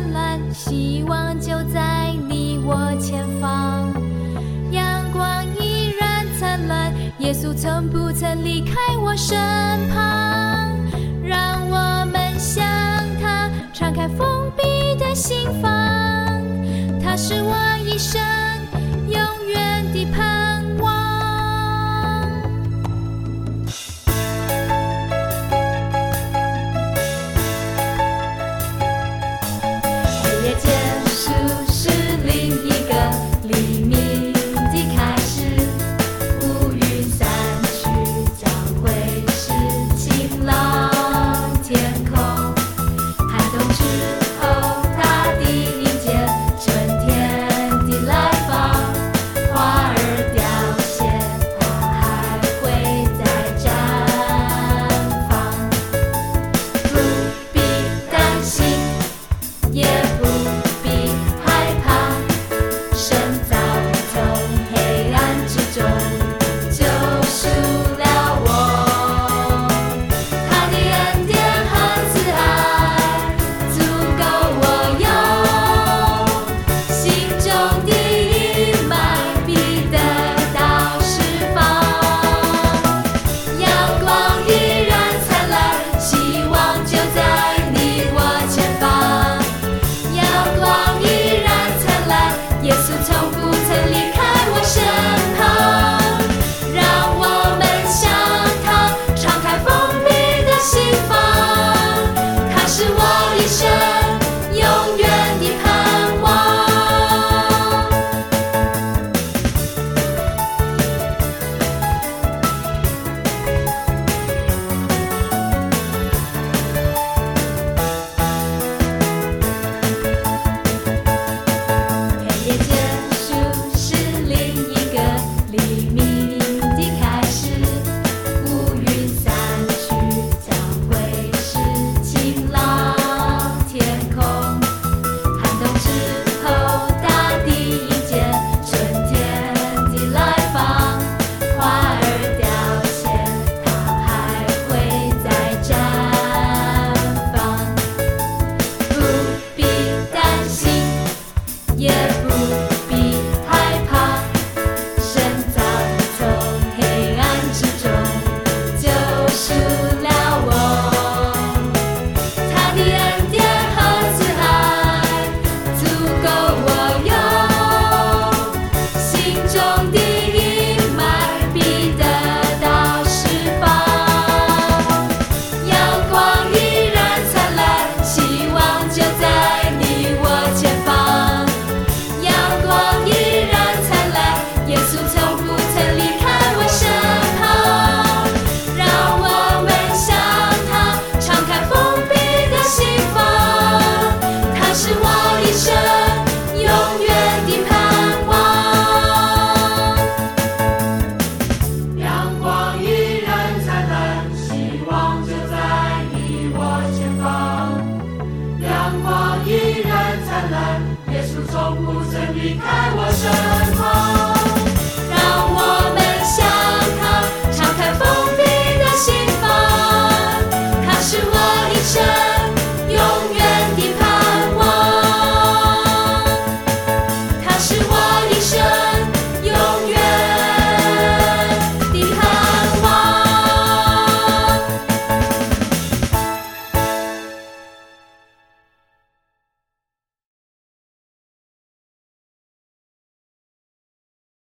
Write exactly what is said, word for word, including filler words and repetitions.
灿烂，希望就在你我前方。阳光依然灿烂，耶稣从不曾离开我身旁。让我们向他敞开封闭的心房，他是我一生永远的盼望。黑夜结束是另一个黎明的开始，乌云散去将会是晴朗天空。寒冬之后大地迎接春天的来访，花儿凋谢它还会再绽放。不必担心也不必害怕，神早从黑暗之中救赎了我，他的恩典和慈爱足够我用，心中的阴霾必得到释放。阳光依然灿烂，希望就在你我前方。阳光依然灿烂，耶稣从不曾离开我身旁。让我们向他敞开封闭的心房，他是我一生永远的盼望。黑夜结束是另一个黎明的开始，乌云散去将会是晴朗天空。寒冬之后大地迎接春天的来访，花儿凋谢它还会再绽放。不必担心也不必害怕，神早从黑暗之中救赎了我，他的恩典和慈爱足够我用，心中的阴霾必得到释放。阳光依然灿烂，希望就在你我前方。阳光依然灿烂，耶稣从不曾离开我身旁。让我们向他敞开封闭的心房，他是我一生永远的盼望。 阳光依然灿烂，希望就在你我前方。阳光依然灿烂，耶稣从不曾离开我身